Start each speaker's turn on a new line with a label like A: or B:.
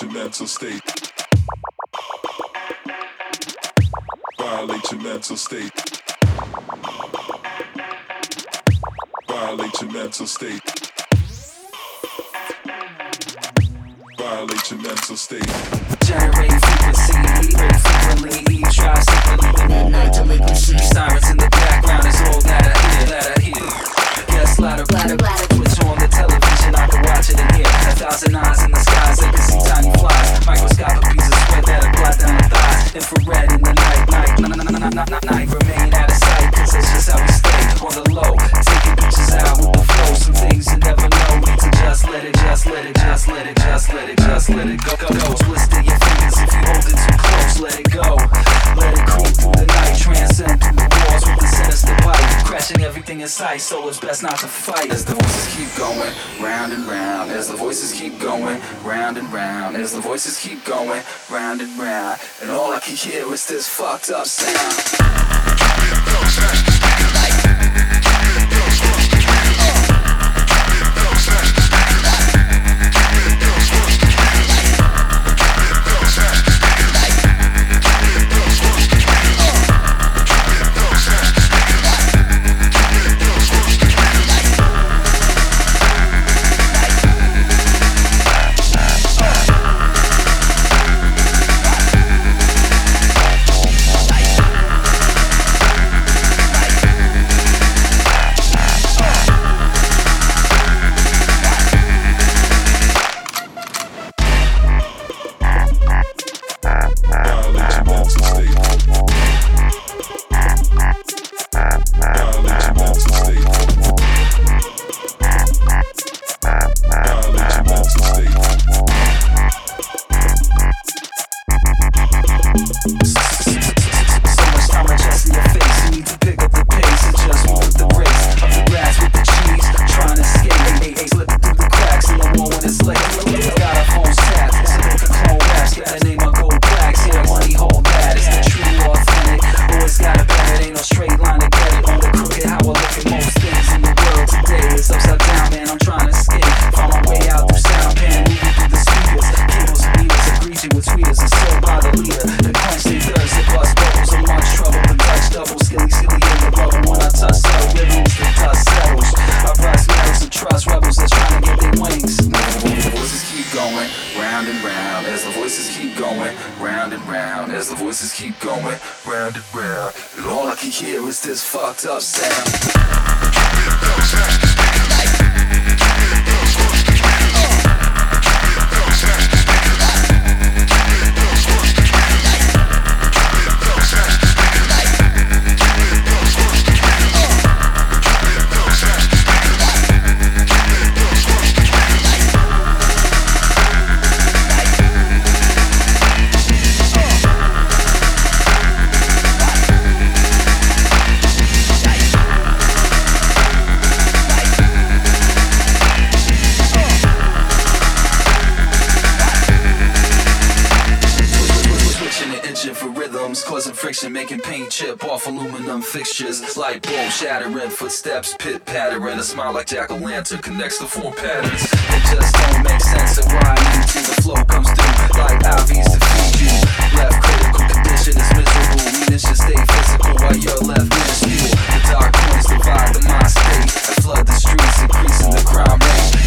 A: your mental state. Violate your mental state. Violate your mental state. Violate your mental state.
B: Generate frequency, very frequently. Try secretly the midnight delinquency. Sirens in the background is all that I hear. Yes, louder, switch on the television, I can watch it in here. 1,000 eyes in the skies, I can see tiny flies. Microscopic piece of sweat that'll glide down the thighs. Infrared in the night, remain out of sight, cause that's just how we stay on the low. Taking pictures out with the flow, some things you never know. Need to just let it go. Twisting your fingers if you hold it too close, let it go. Let it creep through the night, transcend through the walls with the sinister bite. Crashing everything in sight, so it's best not to fight. As the voices keep going round and round, as the voices keep going round and round, as the voices keep going round and round, and all I can hear is this fucked up sound. This fucked up sound. Causing friction, making paint chip off aluminum fixtures. Light bulb shattering, footsteps pit pattering. A smile like jack-o'-lantern connects the four patterns. It just don't make sense of why I need to. The flow comes through like IVs to feed you. Left critical condition is miserable. Meaning should stay physical while you're left minuscule. The dark points divide the mind state and flood the streets, increasing the crime rate.